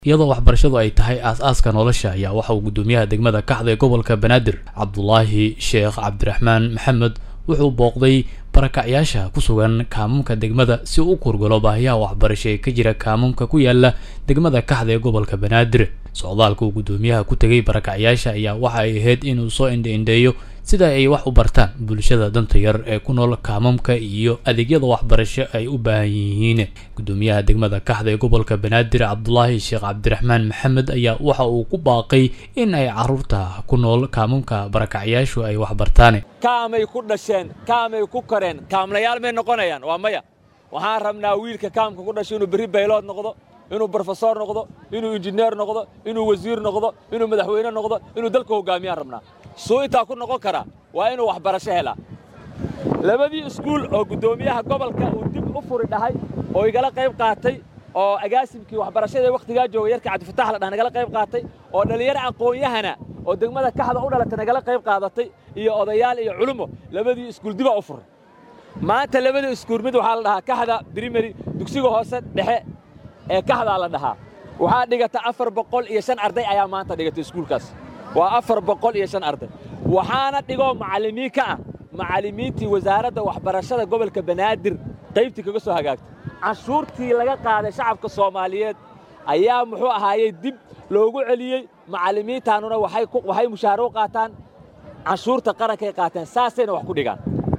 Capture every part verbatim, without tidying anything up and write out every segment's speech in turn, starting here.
iyadoo waxbarashadu ay tahay aas-aaska nolosha ayaa waxa uu gudoomiyaha degmada Kaxda ee gobolka Banaadir Cabdullaahi Sheekh Cabdiraxmaan Maxamed wuxuu booqday barakacyaasha ku sugan kaamumka degmada si uu u kurgalo baahiyaha waxbarasho ee ka jira kaamumka ku yaala degmada Kaxda ee gobolka Banaadir. Socdaalka uu gudoomiyaha ku tagay barakacyaasha ayaa waxa ay ahayd inuu soo indho-indheeyo sida ay wax u bartaan bulshada danta yar ee ku nool kaamumka iyo adeegyada waxbarasho ay u baahan yihiin. Gudoomiyaha degmada Kaxda ee gobolka Banaadir Cabdullaahi Sheekh Cabdiraxmaan Maxamed ayaa waxa uu ku baaqay in ay caruurta ku nool kaamumka barakacyaashu ay wax bartaan. kaamay ku dhasheen kaamay ku kareen kaamlayaal may noqonayaan waa maya waxaan rabnaa wiilka kaamka ku dhashay inuu bari baylood noqdo inuu professor noqdo inuu engineer noqdo inuu wasiir noqdo inuu madaxweyne noqdo inuu dalka hogaamiyaan rabnaa soo inta ku noqon kara waa inuu waxbarasho hela labadii iskuul oo gudoomiyaha gobolka uu dib u furi dhahay oo igala qayb qaatay oo agaasimkii waxbarashada waqtiga joogay yarka Cabdi Fataax la dhahnagala qayb qaatay oo dhalinyaro aqoon-yahana oo degmada Kaxda u dhalatay nagala qayb qaadatay iyo odayaal iyo culimo labadii iskuul dib u furay maanta labadii iskuul mid waxa la dhahaa Kaxda primary dugsiga hoose dhexe ee Kaxda la dhahaa waxa dhigata afar boqol iyo shan arday ayaa maanta dhigatay iskuulkaas waa afar boqol iyo shan arday waxaana dhigo macallimiin ka ah macallimiintii wasaaradda waxbarashada gobolka Banaadir qaybtii kaga soo hagaagtay cashuurtii laga qaaday shacabka Soomaaliyeed ayaa muxuu ahaayay dib loogu celiyay macallimiintaanuna waxay waxay mushaaro qaataan cashuurta qaranka ay qaataan saasayna wax ku dhigaan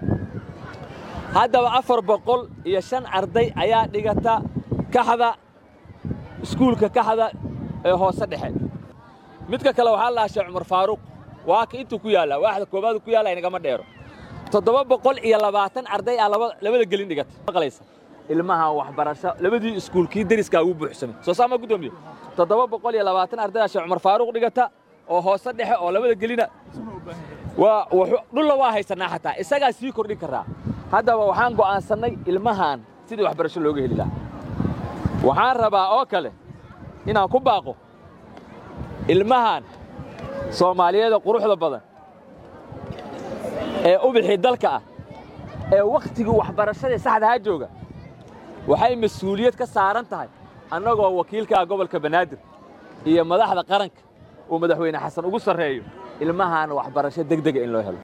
haddaba afar boqol iyo shan arday ayaa dhigata Kaxda iskuulka Kaxda ee hoose dhexe midka kale waxa la Sheekh Umar Faaruq waa ka intuu ku yaala waaxda koobaad ku yaala inaga ma dheero toddoba boqol iyo labaatan arday ah labada gelin dhigata maqlaysa ilmaha waxbarasho labadii iskuulkii dariska ugu buuxsamay soo saama gudoomiye toddoba boqol iyo labaatan arday Sheekh Umar Faaruq dhigata oo hoose dhexe oo labada gelina waa dhul waa haysanaa xataa isaga sii kordhin karaa haddaba waxaan go'aansanay ilmahan sidii waxbarasho looga heli lahaa waxaan rabaa oo kale inaan ku baaqo ilmahan Soomaaliyeed quruxda badan ee u bixi dalka ah ee waqtiga waxbarashada saxda ah jooga waxay mas'uuliyad ka saaran tahay annagoo wakiilka gobolka Banaadir iyo madaxda qaranka oo madaxweyne Xasan ugu sareeyo ilmahan waxbarasho degdeg in loo helo